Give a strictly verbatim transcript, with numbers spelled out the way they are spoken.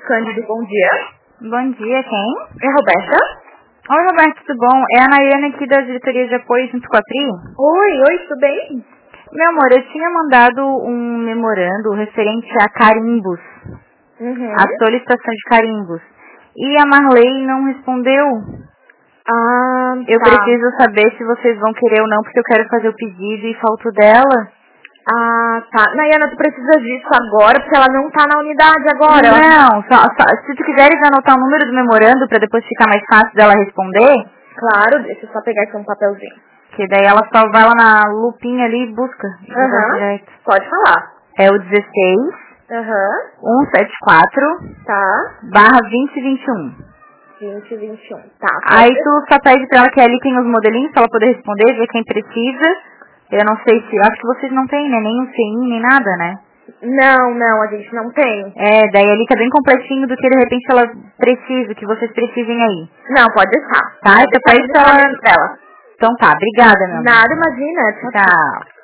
Cândido, bom dia. Bom dia, quem? É a Roberta? Oi, Roberto, tudo bom? É a Nayane aqui da diretoria de apoio junto com a Pri. Oi, oi, tudo bem? Meu amor, eu tinha mandado um memorando referente a carimbos, Uhum. a solicitação de carimbos. E a Marley não respondeu. Ah, Eu tá. preciso saber se vocês vão querer ou não, porque eu quero fazer o pedido e falto dela. Ah, tá. Nayana, tu precisa disso agora, porque ela não tá na unidade agora. Não, só, só, se tu quiseres anotar o número do memorando pra depois ficar mais fácil dela responder. Claro, deixa eu só pegar aqui um papelzinho. Que daí ela só vai lá na lupinha ali e busca. Aham, uhum. Pode falar. É o dezesseis, Aham, cento e setenta e quatro, tá. barra vinte e vinte e um. vinte e vinte e um, tá. Aí tu só pede pra ela que ali tem os modelinhos pra ela poder responder, ver quem precisa. Eu não sei se, acho que vocês não têm, né? Nem o C I M, nem nada, né? Não, não, a gente não tem. É, daí ali tá bem completinho do que de repente ela precisa, que vocês precisem aí. Não, pode deixar. Tá? Pode Então deixar pra isso ela... dela. Então tá, obrigada, meu amor. Nada, imagina. Tchau.